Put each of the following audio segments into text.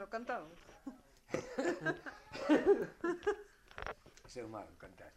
no cantamos. Ese é o malo, cantar.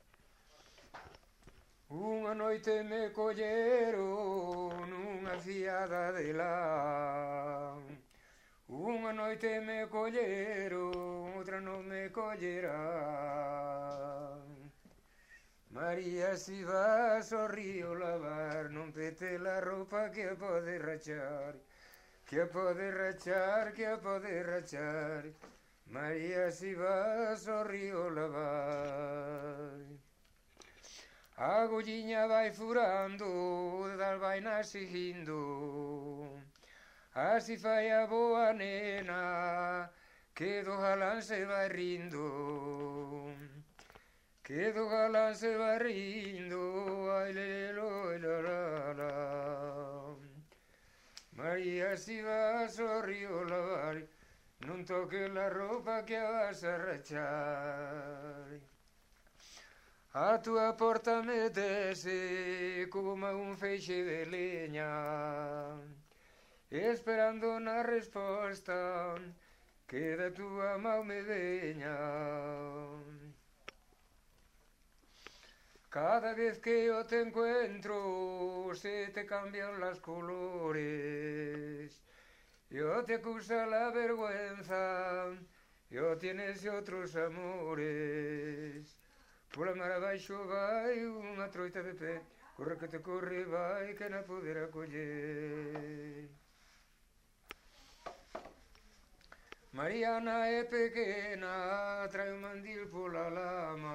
Unha noite me colleron nunha fiada de lã. Unha noite me colleron, outra non me collerán. María, si vas ao río lavar, non pete la roupa que a pode rachar, que a pode rachar, que a pode rachar. María, si vas ao río lavar. A agulliña vai furando, dal vaina seguindo. Así fai a boa nena, que do galán se vai rindo. Que do galán se vai rindo, ai lelo, la la la. María, si vas ao río lavar, non toques la roupa que a vas a rachar. A túa porta metese como un feixe de leña, esperando na resposta que da túa mau me veña. Cada vez que yo te encuentro se te cambian las colores. Yo te acusa la vergüenza, yo tienes otros amores. Por la mar abaixo vai unha troita de pé, corre que te corre vai que na poderá coller. Mariana é pequena, trae un mandil pola lama.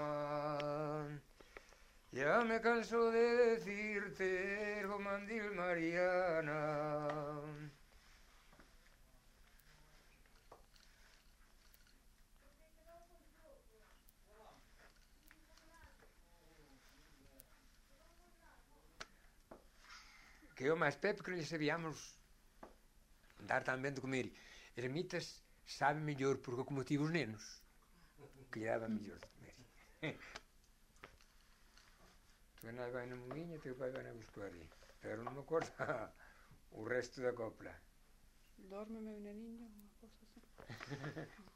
Ya me canso de decirte o mandil Mariana. Que eu máis Pepe que non lle sabíamos dar tan ben de comer. Ermitas sabe mellor porque como tivo os nenos que lle daba mellor de comer. Tu nai vai na muguinha, teu pai vai na buscaria. Pero non me acordo o resto da copla. Dorme meu neniño, unha cosa así.